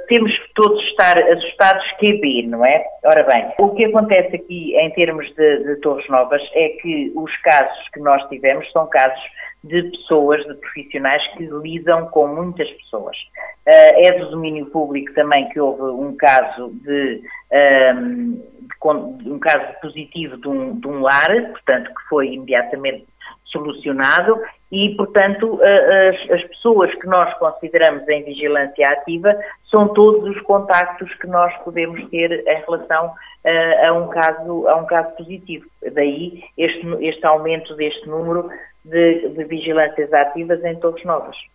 temos que todos estar assustados QB, não é? Ora bem, o que acontece aqui em termos de Torres Novas é que os casos que nós tivemos são casos de pessoas, de profissionais que lidam com muitas pessoas. É do domínio público também que houve um caso um caso positivo de um lar, portanto, que foi imediatamente solucionado e, portanto, as pessoas que nós consideramos em vigilância ativa são todos os contactos que nós podemos ter em relação a um caso positivo. Daí este aumento deste número de vigilâncias ativas em Torres Novas.